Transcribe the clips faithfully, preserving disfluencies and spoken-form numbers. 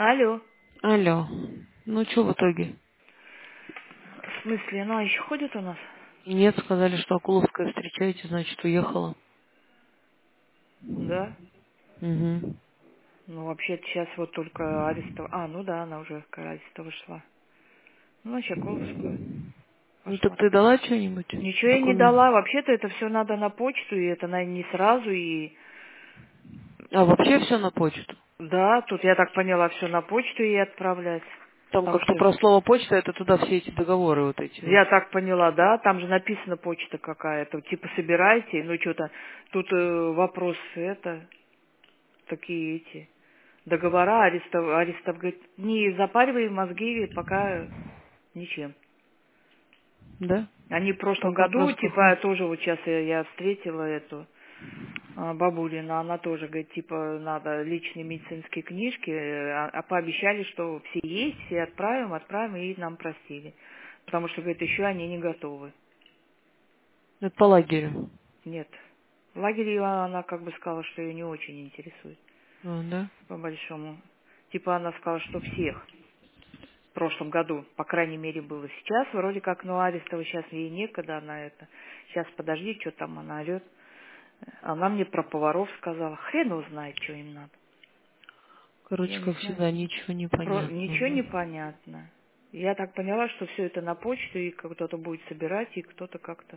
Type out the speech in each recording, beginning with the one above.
Алло. Алло. Ну что в итоге? В смысле, она еще ходит у нас? Нет, сказали, что Акуловская встречаете, значит, уехала. Да. Угу. Ну, вообще сейчас вот только Арестова... А, ну да, она уже к Арестова шла. Ну, на Чаковскую Ну так пошла. ты дала что-нибудь? Ничего я не Документ? дала. Вообще-то это все надо на почту, и это на- не сразу, и... А вообще все на почту? Да, тут, я так поняла, все на почту ей отправлять. Там Потому как-то что, про слово почта, это туда все эти договоры вот эти вот. я так поняла, да, там же написано почта какая-то, типа собирайте, ну что-то, тут э, вопрос это, такие эти... Договора арестов, арестов, говорит, не запаривай мозги пока ничем. Да? Они в прошлом Пока году, просто типа, ход. тоже вот сейчас я, я встретила эту а, бабулину, она тоже, говорит, типа, надо личные медицинские книжки, э, а, а пообещали, что все есть, все отправим, отправим, и нам простили. Потому что, говорит, еще они не готовы. Это по лагерю. Нет. В лагере она как бы сказала, что ее не очень интересует, А, да? по большому. Типа она сказала, что всех. В прошлом году, по крайней мере, было. Сейчас вроде как, ну, Арестова сейчас ей некогда, она это... Сейчас подожди, что там она орет. Она мне про поваров сказала. Хрен его знает, что им надо. Короче, Я не как знаю. всегда, ничего не Про... понятно, Ничего да? не понятно. Я так поняла, что все это на почту, и кто-то будет собирать, и кто-то как-то...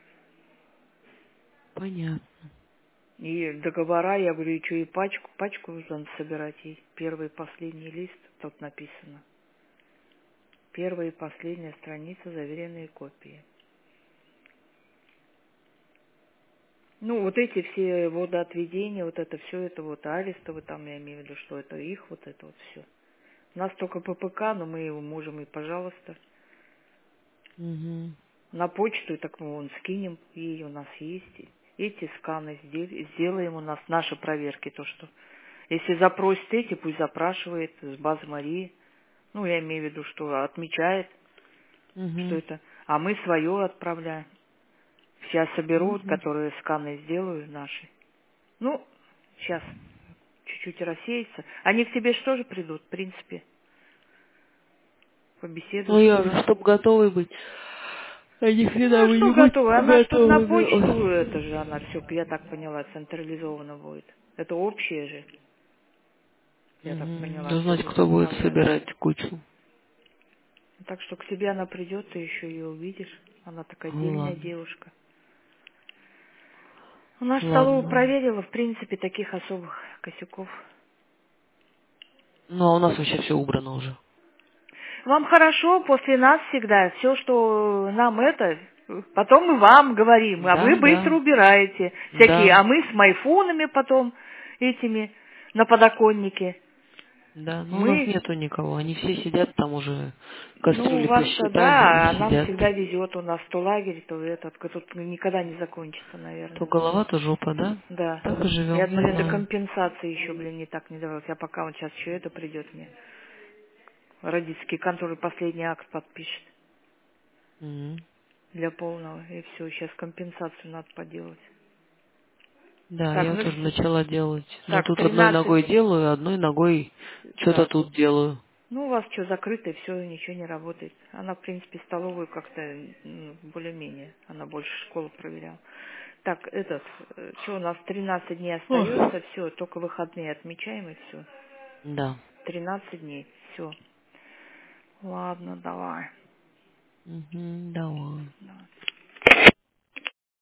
Понятно. И договора, я говорю, и что, и пачку, пачку надо собирать, и первый и последний лист, тут написано. Первая и последняя страница, заверенные копии. Ну, вот эти все водоотведения, вот это все, это вот Арестовы, там я имею в виду, что это их, вот это вот все. У нас только ППК, но мы его можем и, пожалуйста, Угу. на почту, и так мы вон скинем, ей у нас есть. Эти сканы сдел- сделаем у нас, наши проверки, то что. Если запросит эти, пусть запрашивает с базы Марии. Ну, я имею в виду, что отмечает, что Угу. это. А мы свое отправляем. Сейчас соберу, вот, Угу. которые сканы сделаю наши. Ну, сейчас чуть-чуть рассеется. Они к тебе что же придут, в принципе, Ну побеседуют. я же, чтоб готовый быть. А ни Ну, хрена а вы что не будете готовы? Она ж тут на готовыми. почту, Ой. это же она все, я так поняла, централизованно будет. Это общее же, я так Угу. поняла, Да все знать, кто будет отправляют. собирать кучу. Так что к тебе она придет, ты еще ее увидишь. Она такая Ну дельная ладно. девушка. У нас столовую Ладно. проверила, в принципе, таких особых косяков. Ну а у нас вообще все убрано уже. Вам хорошо, после нас всегда. Все, что нам это, потом мы вам говорим, а вы Да, быстро да. убираете. Всякие, Да. а мы с майфонами потом этими на подоконнике. Да. Но у нас Мы, нету никого. Они все сидят там уже. ну, у Кастрюли вас-то, посчитали да, а и нам сидят. всегда везет, у нас то лагерь, то этот, тут никогда не закончится, То наверное. голова, то жопа, да? Да. Так и Я, живем, не блин, до знаю. компенсации еще, блин, не так не давалось. А пока вот сейчас еще это придет мне. Родительский контроль последний акт подпишет Мгм. для полного. И все, сейчас компенсацию надо поделать. Да, Так, я ну тоже все. начала делать. Но Так, тут одной тринадцать. ногой делаю, одной ногой что-то Да. тут делаю. Ну, у вас что, закрыто, и все, ничего не работает. Она, в принципе, столовую как-то м, более-менее. Она больше школу проверяла. Так, этот, что у нас тринадцать дней Ох. остается, все, только выходные отмечаем, и все. Да. Тринадцать дней, все. Ладно, давай. Угу, давай. Да.